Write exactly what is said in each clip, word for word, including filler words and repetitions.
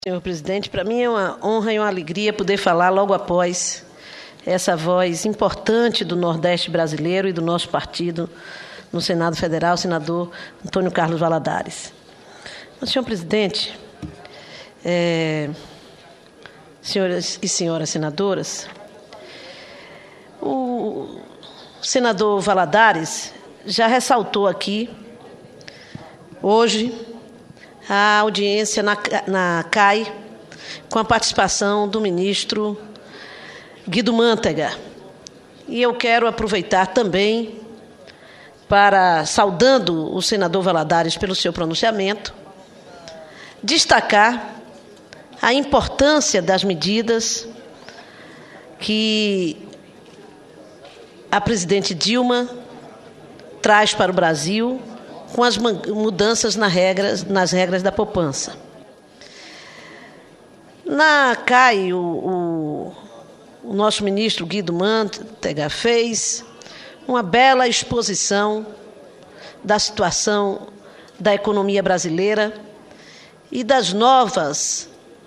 Senhor presidente, para mim é uma honra e uma alegria poder falar logo após essa voz importante do Nordeste brasileiro e do nosso partido no Senado Federal, o senador Antônio Carlos Valadares. Senhor presidente, é, senhoras e senhoras senadoras, o senador Valadares já ressaltou aqui, hoje, a audiência na, na C A I, com a participação do ministro Guido Mantega. E eu quero aproveitar também para, saudando o senador Valadares pelo seu pronunciamento, destacar a importância das medidas que a presidente Dilma traz para o Brasil com as mudanças nas regras, nas regras da poupança. Na C A I, o, o, o nosso ministro Guido Mantega fez uma bela exposição da situação da economia brasileira e das novas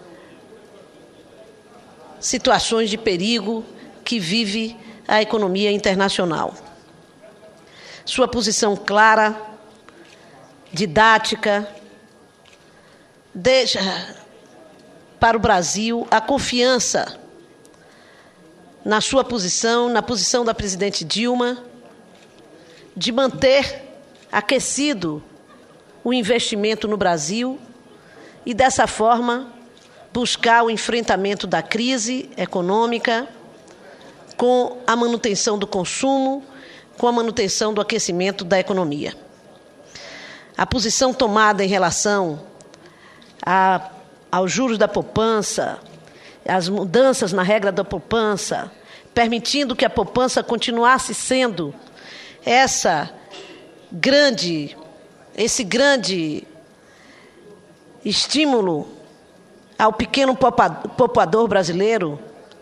situações de perigo que vive a economia internacional. Sua posição clara, didática, deixa para o Brasil a confiança na sua posição, na posição da presidente Dilma, de manter aquecido o investimento no Brasil e, dessa forma, buscar o enfrentamento da crise econômica com a manutenção do consumo, com a manutenção do aquecimento da economia. A posição tomada em relação a, aos juros da poupança, as mudanças na regra da poupança, permitindo que a poupança continuasse sendo essa grande, esse grande estímulo ao pequeno poupador brasileiro,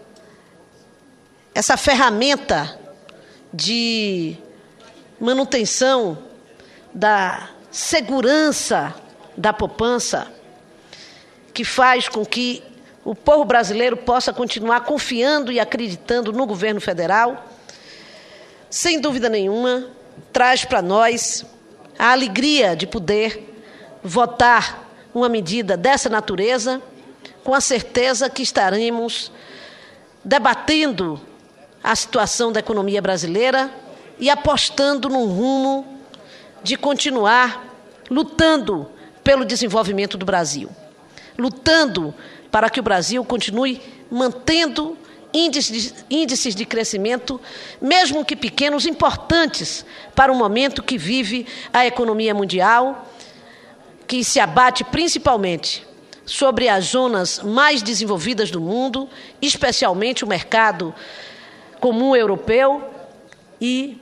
essa ferramenta de manutenção da segurança da poupança, que faz com que o povo brasileiro possa continuar confiando e acreditando no governo federal, sem dúvida nenhuma, traz para nós a alegria de poder votar uma medida dessa natureza, com a certeza que estaremos debatendo a situação da economia brasileira e apostando num rumo de continuar lutando pelo desenvolvimento do Brasil, lutando para que o Brasil continue mantendo índices de, índices de crescimento, mesmo que pequenos, importantes para o momento que vive a economia mundial, que se abate principalmente sobre as zonas mais desenvolvidas do mundo, especialmente o mercado comum europeu e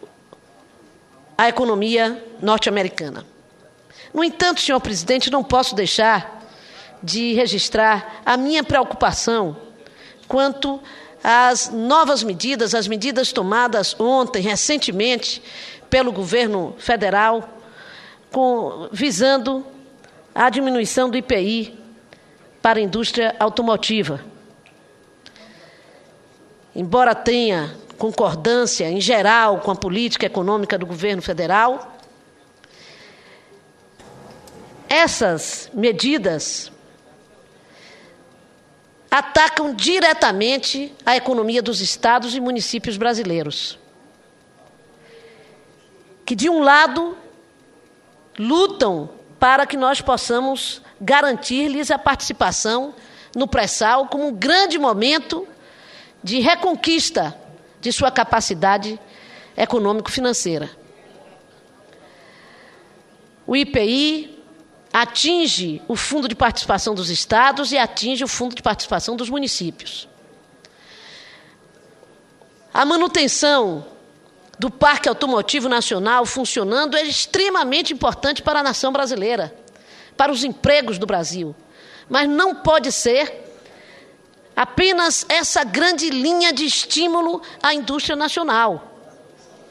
a economia norte-americana. No entanto, senhor presidente, não posso deixar de registrar a minha preocupação quanto às novas medidas, as medidas tomadas ontem, recentemente, pelo governo federal, com, visando a diminuição do I P I para a indústria automotiva. Embora tenha concordância em geral com a política econômica do governo federal, essas medidas atacam diretamente a economia dos estados e municípios brasileiros, que, de um lado, lutam para que nós possamos garantir-lhes a participação no pré-sal como um grande momento de reconquista de sua capacidade econômico-financeira. O I P I atinge o Fundo de Participação dos Estados e atinge o Fundo de Participação dos municípios. A manutenção do Parque Automotivo Nacional funcionando é extremamente importante para a nação brasileira, para os empregos do Brasil, mas não pode ser apenas essa grande linha de estímulo à indústria nacional.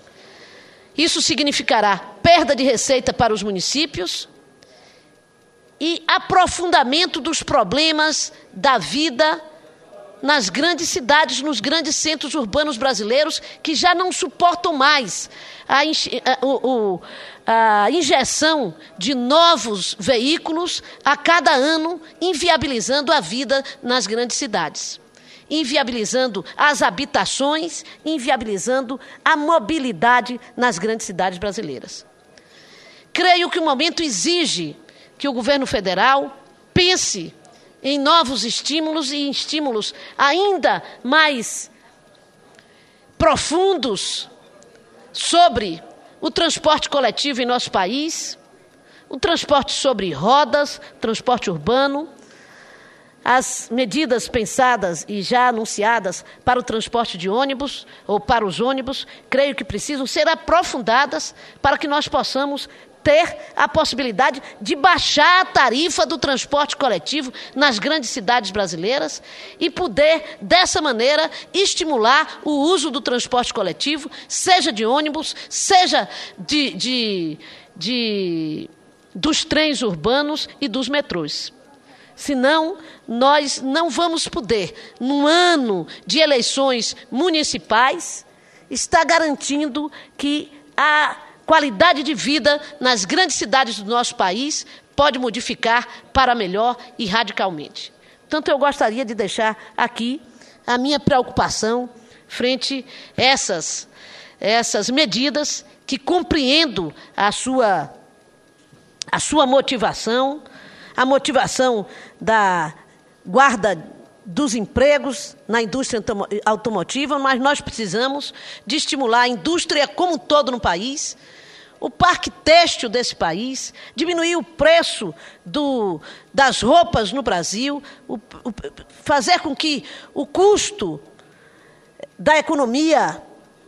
Isso significará perda de receita para os municípios e aprofundamento dos problemas da vida nas grandes cidades, nos grandes centros urbanos brasileiros, que já não suportam mais a, a, o, a injeção de novos veículos a cada ano, inviabilizando a vida nas grandes cidades, inviabilizando as habitações, inviabilizando a mobilidade nas grandes cidades brasileiras. Creio que o momento exige que o governo federal pense em novos estímulos e em estímulos ainda mais profundos sobre o transporte coletivo em nosso país, o transporte sobre rodas, transporte urbano, as medidas pensadas e já anunciadas para o transporte de ônibus ou para os ônibus, creio que precisam ser aprofundadas para que nós possamos ter a possibilidade de baixar a tarifa do transporte coletivo nas grandes cidades brasileiras e poder, dessa maneira, estimular o uso do transporte coletivo, seja de ônibus, seja de, de, de, dos trens urbanos e dos metrôs. Senão, nós não vamos poder, num ano de eleições municipais, estar garantindo que a qualidade de vida nas grandes cidades do nosso país pode modificar para melhor e radicalmente. Portanto, eu gostaria de deixar aqui a minha preocupação frente a essas, essas medidas, que compreendo a sua, a sua motivação, a motivação da guarda dos empregos na indústria automotiva, mas nós precisamos de estimular a indústria como um todo no país, o parque têxtil desse país, diminuir o preço do, das roupas no Brasil, o, o, fazer com que o custo da economia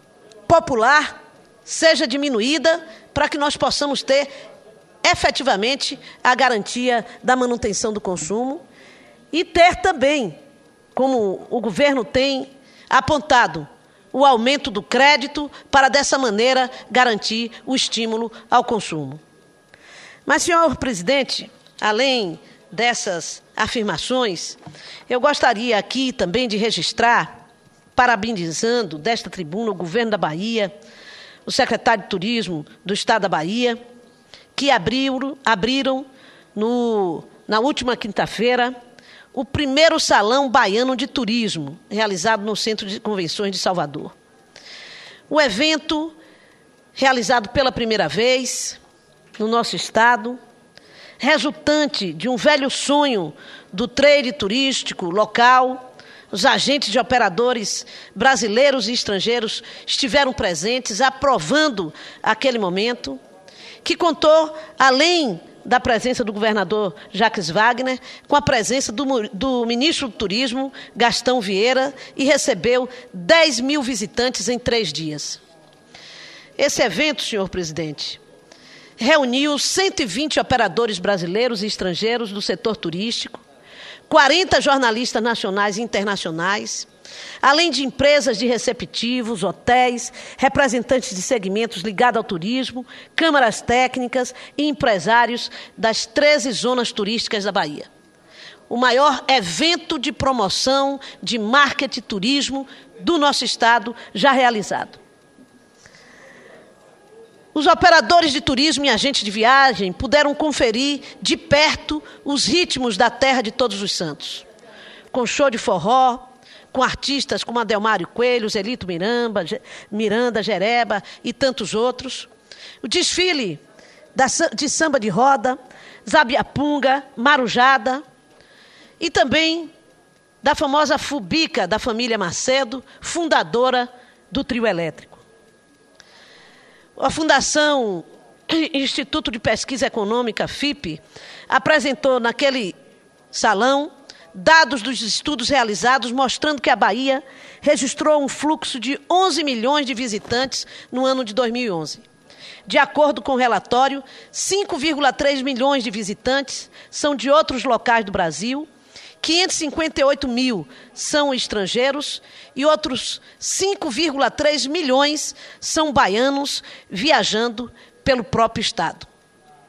popular seja diminuída para que nós possamos ter efetivamente a garantia da manutenção do consumo e ter também, como o governo tem apontado, o aumento do crédito para, dessa maneira, garantir o estímulo ao consumo. Mas, senhor presidente, além dessas afirmações, eu gostaria aqui também de registrar, parabenizando desta tribuna o governo da Bahia, o secretário de Turismo do Estado da Bahia, que abriram, abriram no, na última quinta-feira o primeiro Salão Baiano de Turismo, realizado no Centro de Convenções de Salvador. O evento, realizado pela primeira vez no nosso estado, resultante de um velho sonho do trade turístico local, os agentes de operadores brasileiros e estrangeiros estiveram presentes, aprovando aquele momento, que contou, além da presença do governador Jacques Wagner, com a presença do, do ministro do Turismo, Gastão Vieira, e recebeu dez mil visitantes em três dias. Esse evento, senhor presidente, reuniu cento e vinte operadores brasileiros e estrangeiros do setor turístico, quarenta jornalistas nacionais e internacionais, além de empresas de receptivos, hotéis, representantes de segmentos ligados ao turismo, câmaras técnicas e empresários das treze zonas turísticas da Bahia. O maior evento de promoção de marketing e turismo do nosso estado já realizado. Os operadores de turismo e agentes de viagem puderam conferir de perto os ritmos da terra de Todos os Santos, com show de forró, com artistas como Adelmário Coelho, Zelito Miranda, Miranda, Jereba e tantos outros. O desfile da, de samba de roda, Zabiapunga, Marujada, e também da famosa Fubica da família Macedo, fundadora do trio elétrico. A Fundação Instituto de Pesquisa Econômica, F I P, apresentou naquele salão dados dos estudos realizados mostrando que a Bahia registrou um fluxo de onze milhões de visitantes no ano de dois mil e onze. De acordo com o relatório, cinco vírgula três milhões de visitantes são de outros locais do Brasil, quinhentos e cinquenta e oito mil são estrangeiros e outros cinco vírgula três milhões são baianos viajando pelo próprio estado.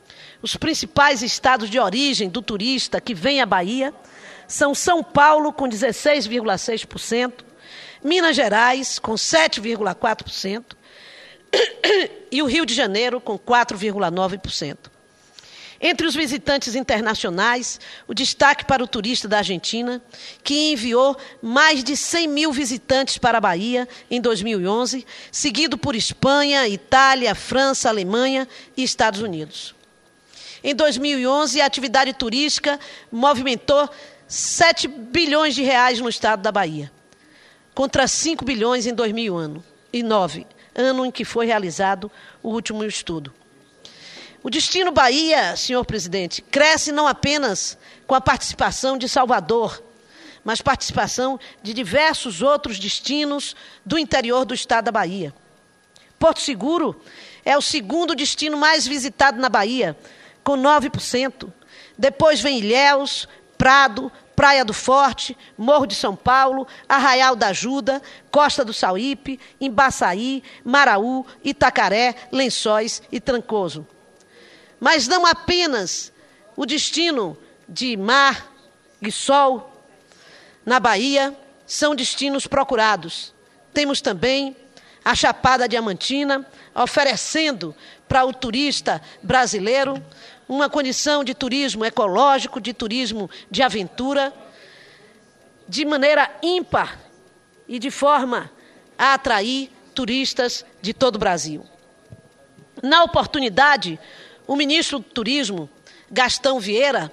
Os principais estados de origem do turista que vem à Bahia são São Paulo, com dezesseis vírgula seis por cento, Minas Gerais, com sete vírgula quatro por cento, e o Rio de Janeiro, com quatro vírgula nove por cento. Entre os visitantes internacionais, o destaque para o turista da Argentina, que enviou mais de cem mil visitantes para a Bahia em dois mil e onze, seguido por Espanha, Itália, França, Alemanha e Estados Unidos. Em dois mil e onze, a atividade turística movimentou sete bilhões de reais no estado da Bahia, contra cinco bilhões em dois mil e nove, ano em que foi realizado o último estudo. O destino Bahia, senhor presidente, cresce não apenas com a participação de Salvador, mas participação de diversos outros destinos do interior do estado da Bahia. Porto Seguro é o segundo destino mais visitado na Bahia, com nove por cento. Depois vem Ilhéus, Prado, Praia do Forte, Morro de São Paulo, Arraial da Ajuda, Costa do Sauípe, Embaçaí, Maraú, Itacaré, Lençóis e Trancoso. Mas não apenas o destino de mar e sol na Bahia são destinos procurados. Temos também a Chapada Diamantina, oferecendo para o turista brasileiro uma condição de turismo ecológico, de turismo de aventura, de maneira ímpar e de forma a atrair turistas de todo o Brasil. Na oportunidade, o ministro do Turismo, Gastão Vieira,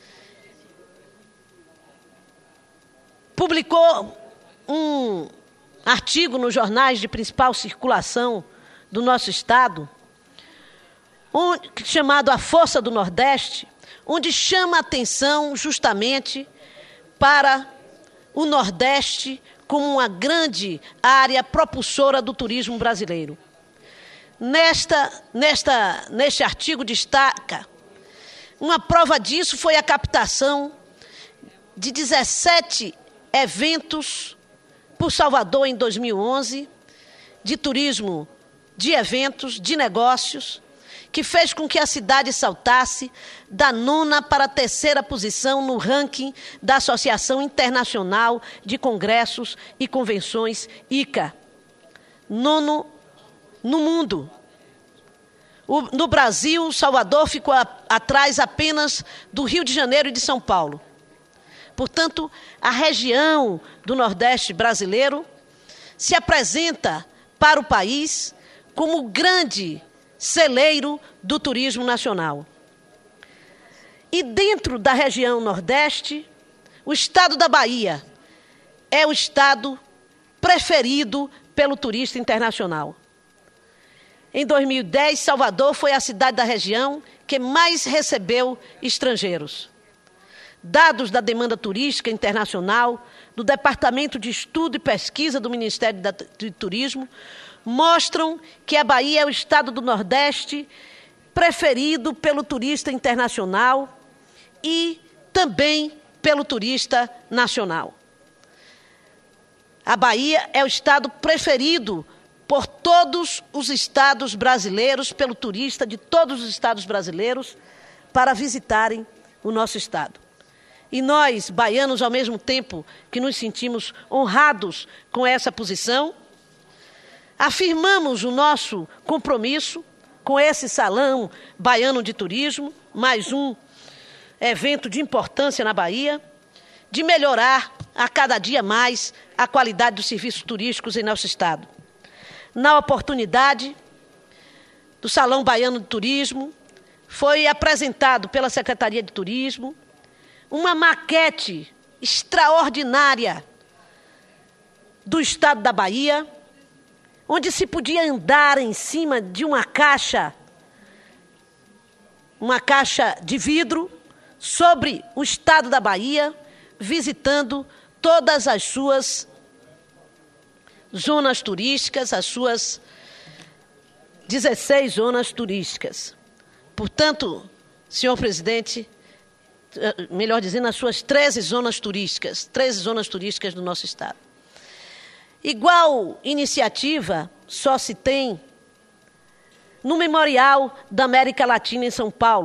publicou um artigo nos jornais de principal circulação do nosso estado, onde, chamado A Força do Nordeste, onde chama a atenção justamente para o Nordeste como uma grande área propulsora do turismo brasileiro. Nesta, nesta, neste artigo destaca, uma prova disso foi a captação de dezessete eventos por Salvador em dois mil e onze, de turismo, de eventos, de negócios, que fez com que a cidade saltasse da nona para a terceira posição no ranking da Associação Internacional de Congressos e Convenções, I C A. Nono no mundo. O, no Brasil, Salvador ficou a, atrás apenas do Rio de Janeiro e de São Paulo. Portanto, a região do Nordeste brasileiro se apresenta para o país como grande celeiro do turismo nacional. E dentro da região Nordeste, o estado da Bahia é o estado preferido pelo turista internacional. Em dois mil e dez, Salvador foi a cidade da região que mais recebeu estrangeiros. Dados da demanda turística internacional do Departamento de Estudo e Pesquisa do Ministério do Turismo mostram que a Bahia é o estado do Nordeste preferido pelo turista internacional e também pelo turista nacional. A Bahia é o estado preferido por todos os estados brasileiros, pelo turista de todos os estados brasileiros, para visitarem o nosso estado. E nós, baianos, ao mesmo tempo que nos sentimos honrados com essa posição, afirmamos o nosso compromisso com esse Salão Baiano de Turismo, mais um evento de importância na Bahia, de melhorar a cada dia mais a qualidade dos serviços turísticos em nosso estado. Na oportunidade do Salão Baiano de Turismo, foi apresentado pela Secretaria de Turismo uma maquete extraordinária do estado da Bahia, onde se podia andar em cima de uma caixa, uma caixa de vidro, sobre o estado da Bahia, visitando todas as suas zonas turísticas, as suas dezesseis zonas turísticas. Portanto, senhor presidente, melhor dizendo, as suas treze zonas turísticas, treze zonas turísticas do nosso estado. Igual iniciativa só se tem no Memorial da América Latina em São Paulo,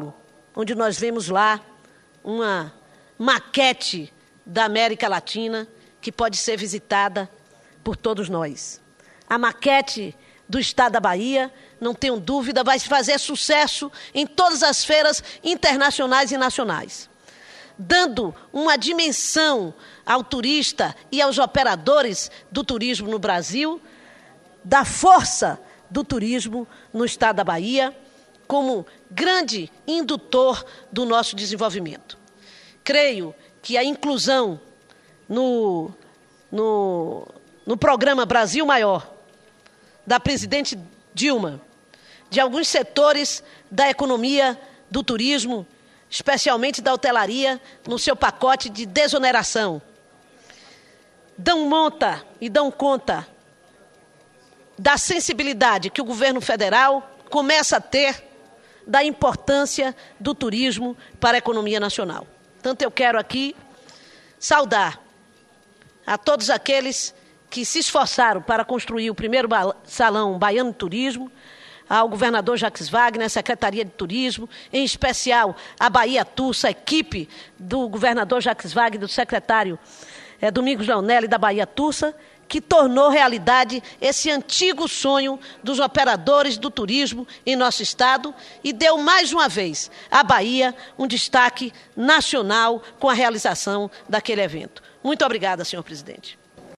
onde nós vemos lá uma maquete da América Latina que pode ser visitada por todos nós. A maquete do Estado da Bahia, não tenho dúvida, vai fazer sucesso em todas as feiras internacionais e nacionais, dando uma dimensão ao turista e aos operadores do turismo no Brasil, da força do turismo no Estado da Bahia, como grande indutor do nosso desenvolvimento. Creio que a inclusão no, no, no programa Brasil Maior, da presidente Dilma, de alguns setores da economia do turismo, especialmente da hotelaria, no seu pacote de desoneração, dão monta e dão conta da sensibilidade que o governo federal começa a ter da importância do turismo para a economia nacional. Portanto, eu quero aqui saudar a todos aqueles que se esforçaram para construir o primeiro Salão Baiano de Turismo, ao governador Jacques Wagner, a Secretaria de Turismo, em especial a Bahia Tursa, a equipe do governador Jacques Wagner, do secretário é, Domingos Leonelli, da Bahia Tursa, que tornou realidade esse antigo sonho dos operadores do turismo em nosso estado e deu mais uma vez à Bahia um destaque nacional com a realização daquele evento. Muito obrigada, senhor presidente.